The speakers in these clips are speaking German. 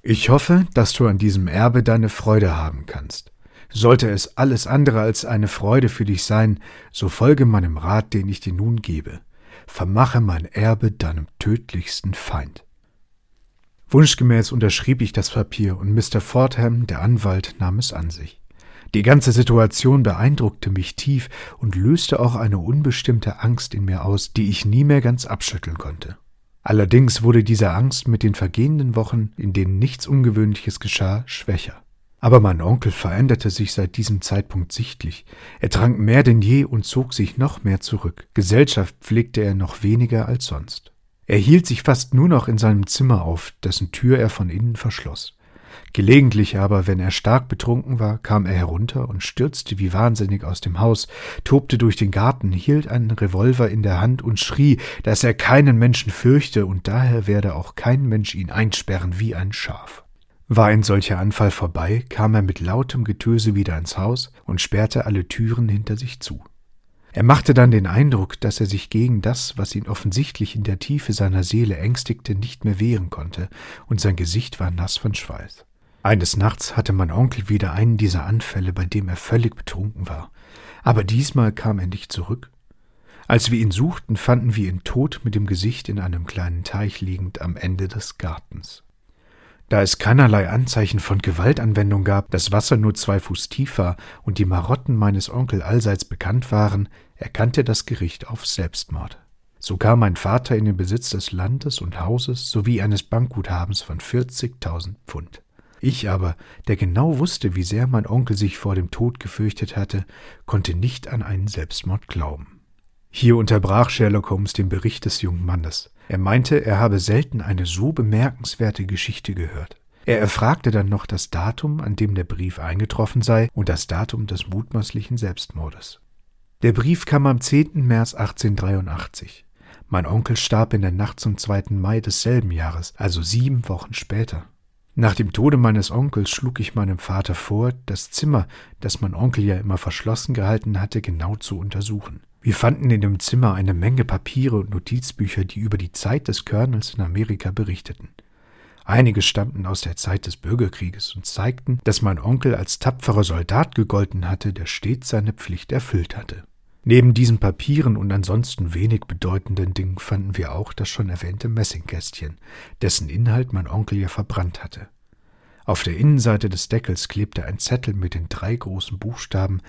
Ich hoffe, dass du an diesem Erbe deine Freude haben kannst. Sollte es alles andere als eine Freude für dich sein, so folge meinem Rat, den ich dir nun gebe. Vermache mein Erbe deinem tödlichsten Feind. Wunschgemäß unterschrieb ich das Papier und Mr. Fordham, der Anwalt, nahm es an sich. Die ganze Situation beeindruckte mich tief und löste auch eine unbestimmte Angst in mir aus, die ich nie mehr ganz abschütteln konnte. Allerdings wurde diese Angst mit den vergehenden Wochen, in denen nichts Ungewöhnliches geschah, schwächer. Aber mein Onkel veränderte sich seit diesem Zeitpunkt sichtlich. Er trank mehr denn je und zog sich noch mehr zurück. Gesellschaft pflegte er noch weniger als sonst. Er hielt sich fast nur noch in seinem Zimmer auf, dessen Tür er von innen verschloss. Gelegentlich aber, wenn er stark betrunken war, kam er herunter und stürzte wie wahnsinnig aus dem Haus, tobte durch den Garten, hielt einen Revolver in der Hand und schrie, dass er keinen Menschen fürchte und daher werde auch kein Mensch ihn einsperren wie ein Schaf. War ein solcher Anfall vorbei, kam er mit lautem Getöse wieder ins Haus und sperrte alle Türen hinter sich zu. Er machte dann den Eindruck, dass er sich gegen das, was ihn offensichtlich in der Tiefe seiner Seele ängstigte, nicht mehr wehren konnte, und sein Gesicht war nass von Schweiß. Eines Nachts hatte mein Onkel wieder einen dieser Anfälle, bei dem er völlig betrunken war. Aber diesmal kam er nicht zurück. Als wir ihn suchten, fanden wir ihn tot mit dem Gesicht in einem kleinen Teich liegend am Ende des Gartens. Da es keinerlei Anzeichen von Gewaltanwendung gab, das Wasser nur 2 Fuß tief war und die Marotten meines Onkels allseits bekannt waren, erkannte das Gericht auf Selbstmord. So kam mein Vater in den Besitz des Landes und Hauses sowie eines Bankguthabens von 40.000 Pfund. Ich aber, der genau wusste, wie sehr mein Onkel sich vor dem Tod gefürchtet hatte, konnte nicht an einen Selbstmord glauben. Hier unterbrach Sherlock Holmes den Bericht des jungen Mannes. Er meinte, er habe selten eine so bemerkenswerte Geschichte gehört. Er erfragte dann noch das Datum, an dem der Brief eingetroffen sei, und das Datum des mutmaßlichen Selbstmordes. Der Brief kam am 10. März 1883. Mein Onkel starb in der Nacht zum 2. Mai desselben Jahres, also 7 Wochen später. Nach dem Tode meines Onkels schlug ich meinem Vater vor, das Zimmer, das mein Onkel ja immer verschlossen gehalten hatte, genau zu untersuchen. Wir fanden in dem Zimmer eine Menge Papiere und Notizbücher, die über die Zeit des Colonels in Amerika berichteten. Einige stammten aus der Zeit des Bürgerkrieges und zeigten, dass mein Onkel als tapferer Soldat gegolten hatte, der stets seine Pflicht erfüllt hatte. Neben diesen Papieren und ansonsten wenig bedeutenden Dingen fanden wir auch das schon erwähnte Messingkästchen, dessen Inhalt mein Onkel ja verbrannt hatte. Auf der Innenseite des Deckels klebte ein Zettel mit den 3 großen Buchstaben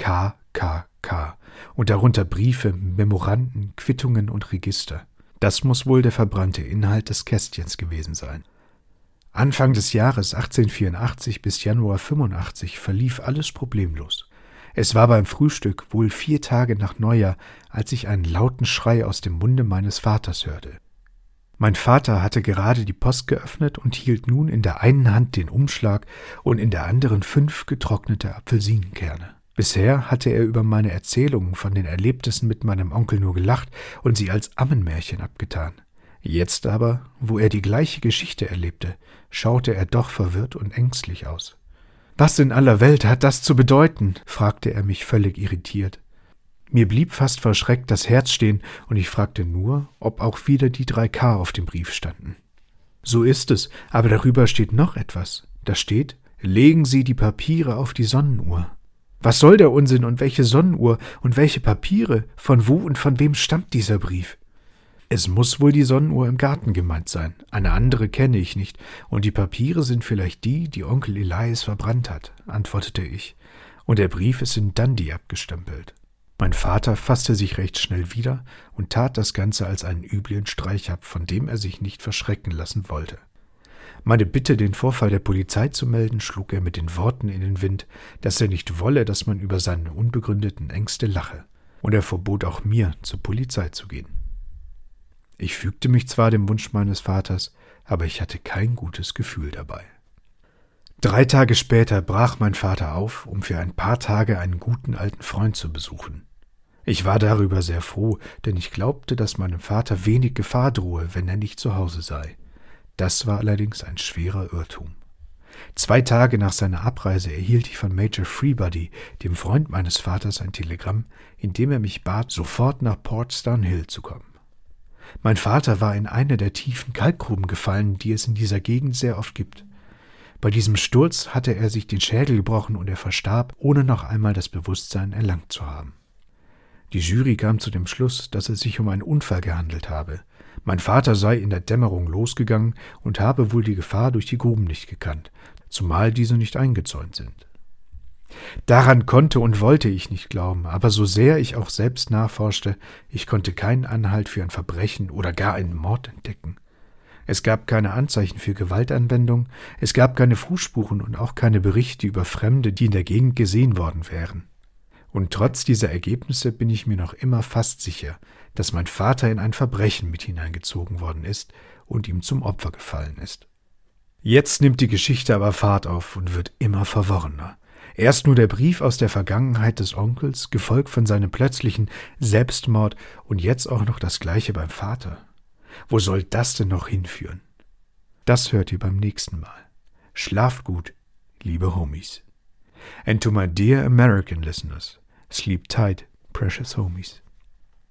KKK und darunter Briefe, Memoranden, Quittungen und Register. Das muss wohl der verbrannte Inhalt des Kästchens gewesen sein. Anfang des Jahres 1884 bis Januar 85 verlief alles problemlos. Es war beim Frühstück, wohl 4 Tage nach Neujahr, als ich einen lauten Schrei aus dem Munde meines Vaters hörte. Mein Vater hatte gerade die Post geöffnet und hielt nun in der einen Hand den Umschlag und in der anderen 5 getrocknete Apfelsinenkerne. Bisher hatte er über meine Erzählungen von den Erlebnissen mit meinem Onkel nur gelacht und sie als Ammenmärchen abgetan. Jetzt aber, wo er die gleiche Geschichte erlebte, schaute er doch verwirrt und ängstlich aus. »Was in aller Welt hat das zu bedeuten?« fragte er mich völlig irritiert. Mir blieb fast vor Schreck das Herz stehen und ich fragte nur, ob auch wieder die 3K auf dem Brief standen. »So ist es, aber darüber steht noch etwas. Da steht, legen Sie die Papiere auf die Sonnenuhr.« Was soll der Unsinn und welche Sonnenuhr und welche Papiere? Von wo und von wem stammt dieser Brief? Es muss wohl die Sonnenuhr im Garten gemeint sein. Eine andere kenne ich nicht, und die Papiere sind vielleicht die, die Onkel Elias verbrannt hat, antwortete ich, und der Brief ist in Dundee abgestempelt. Mein Vater fasste sich recht schnell wieder und tat das Ganze als einen üblen Streich ab, von dem er sich nicht verschrecken lassen wollte. Meine Bitte, den Vorfall der Polizei zu melden, schlug er mit den Worten in den Wind, dass er nicht wolle, dass man über seine unbegründeten Ängste lache, und er verbot auch mir, zur Polizei zu gehen. Ich fügte mich zwar dem Wunsch meines Vaters, aber ich hatte kein gutes Gefühl dabei. 3 Tage später brach mein Vater auf, um für ein paar Tage einen guten alten Freund zu besuchen. Ich war darüber sehr froh, denn ich glaubte, dass meinem Vater wenig Gefahr drohe, wenn er nicht zu Hause sei. Das war allerdings ein schwerer Irrtum. 2 Tage nach seiner Abreise erhielt ich von Major Freebody, dem Freund meines Vaters, ein Telegramm, in dem er mich bat, sofort nach Portsdown Hill zu kommen. Mein Vater war in eine der tiefen Kalkgruben gefallen, die es in dieser Gegend sehr oft gibt. Bei diesem Sturz hatte er sich den Schädel gebrochen und er verstarb, ohne noch einmal das Bewusstsein erlangt zu haben. Die Jury kam zu dem Schluss, dass es sich um einen Unfall gehandelt habe. Mein Vater sei in der Dämmerung losgegangen und habe wohl die Gefahr durch die Gruben nicht gekannt, zumal diese nicht eingezäunt sind. Daran konnte und wollte ich nicht glauben, aber so sehr ich auch selbst nachforschte, ich konnte keinen Anhalt für ein Verbrechen oder gar einen Mord entdecken. Es gab keine Anzeichen für Gewaltanwendung, es gab keine Fußspuren und auch keine Berichte über Fremde, die in der Gegend gesehen worden wären. Und trotz dieser Ergebnisse bin ich mir noch immer fast sicher, dass mein Vater in ein Verbrechen mit hineingezogen worden ist und ihm zum Opfer gefallen ist. Jetzt nimmt die Geschichte aber Fahrt auf und wird immer verworrener. Erst nur der Brief aus der Vergangenheit des Onkels, gefolgt von seinem plötzlichen Selbstmord und jetzt auch noch das Gleiche beim Vater. Wo soll das denn noch hinführen? Das hört ihr beim nächsten Mal. Schlaft gut, liebe Homies. And to my dear American listeners, sleep tight, precious homies.